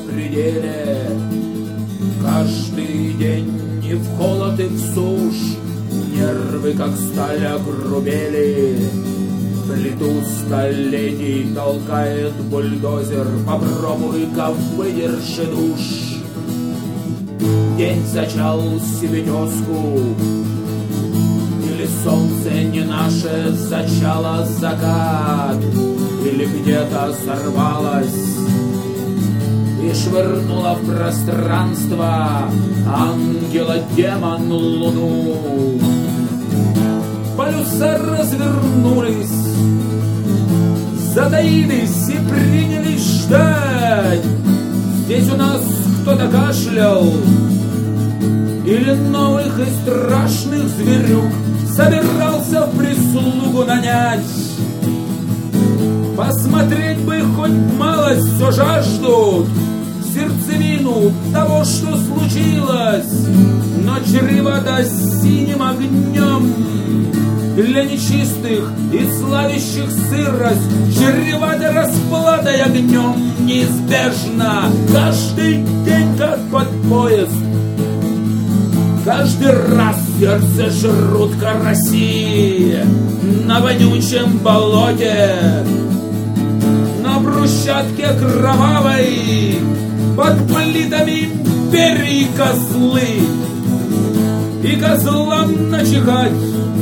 пределе. Каждый день и в холод, и в сушь нервы, как сталь, огрубели. Плиту столетий толкает бульдозер, попробуй-ка выдержи душ. День зачал себе тезку, или солнце не наше зачало закат, или где-то сорвалось и швырнула в пространство ангела-демон луну. Полюса развернулись, затаились и принялись ждать. Здесь у нас кто-то кашлял, или новых и страшных зверюк собирался в прислугу нанять. Посмотреть бы хоть малость, все жаждут сердцевину того, что случилось, но чревато синим огнем для нечистых и славящих сырость, чревато расплатой огнем неизбежно. Каждый день как под поезд, каждый раз сердце жрут караси на вонючем болоте, на брусчатке кровавой, под плитами империи козлы. И козлам начихать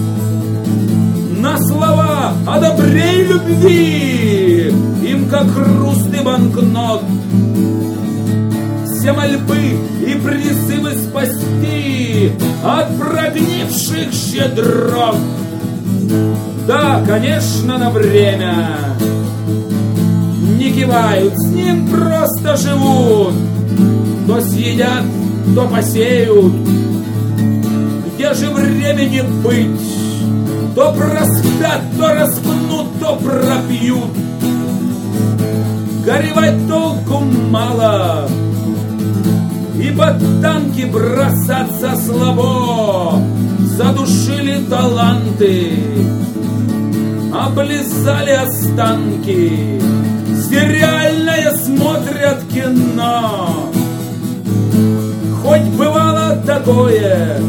на слова о добре и любви, им как хрусты банкнот. Все мольбы и призывы спасти от прогнивших щедрот. Да, конечно, на время не кивают, с ним просто живут. То съедят, то посеют. Где же времени быть? То проспят, то распнут, то пропьют. Горевать толку мало, и под танки бросаться слабо. Задушили таланты, облизали останки, сериальное смотрят кино. Хоть бывало такое,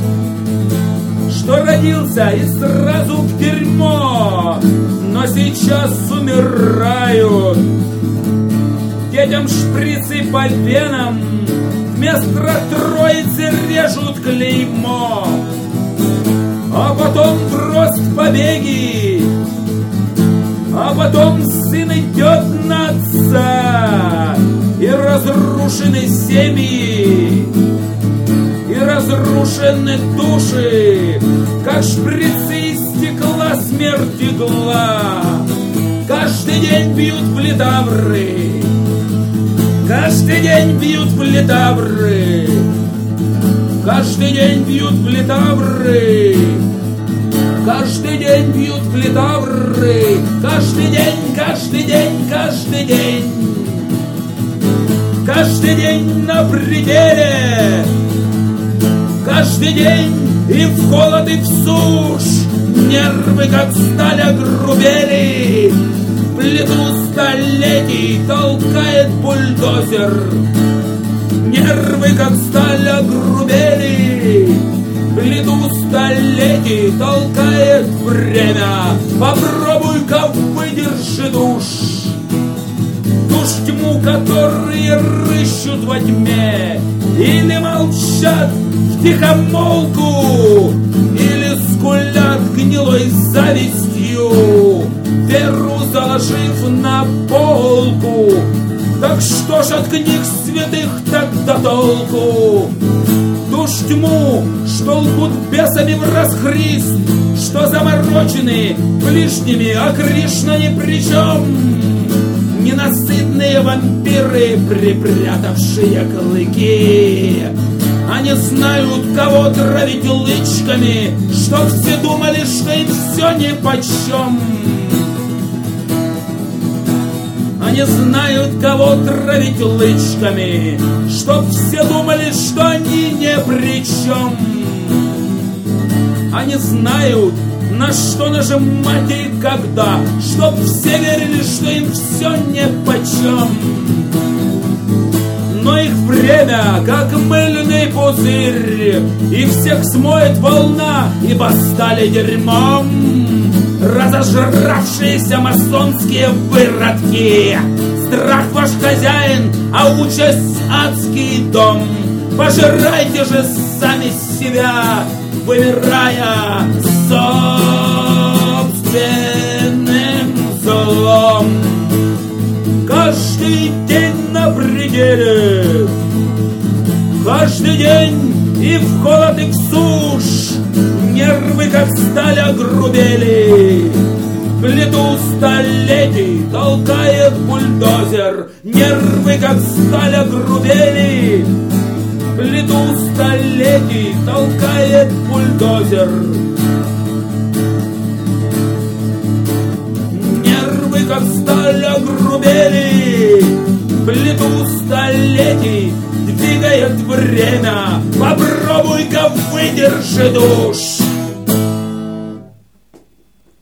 что родился и сразу в дерьмо, но сейчас умирают. Детям шприцы по венам, вместо троицы режут клеймо. А потом дрозд побеги, а потом сын идет на отца, и разрушены семьи, и разрушены души, как шприцы из стекла смерть игла. Каждый день бьют в литавры, каждый день бьют в литавры, каждый день бьют в литавры, каждый день бьют в литавры, каждый день, каждый день, каждый день, каждый день на пределе, каждый день и в холод, и в сушь нервы, как сталь, огрубели. Плиту столетий толкает бульдозер, нервы, как сталь, огрубели. Плиту столетий толкает время. Попробуй-ка выдержи душ, душ тьму, которые рыщут во тьме, или молчат втихомолку, или скулят гнилой завистью, веру заложив на полку. Так что ж от книг святых тогда толку? Душ тьму, что лгут бесами в расхрист, что заморочены ближними, а Кришна ни при чем. Ненасытные вампиры, припрятавшие клыки, они знают, кого травить лычками, чтоб все думали, что им все нипочем. Они знают, кого травить лычками, чтоб все думали, что они ни при чем. Они знают, на что нажимать и когда, чтоб все верили, что им все нипочем. время, как мыльный пузырь, и всех смоет волна, ибо стали дерьмом разожравшиеся масонские выродки. Страх ваш хозяин, а участь адский дом. Пожирайте же сами себя, вымирая собственным злом. Каждый день на пределе, каждый день и в холод, и в сушь. Нервы, как сталь, огрубели. Плиту столетий толкает бульдозер. Нервы, как сталь, огрубели. Плиту столетий толкает бульдозер. Нервы, как сталь, огрубели. Плиту столетий двигает время. Попробуй-ка выдержи душ.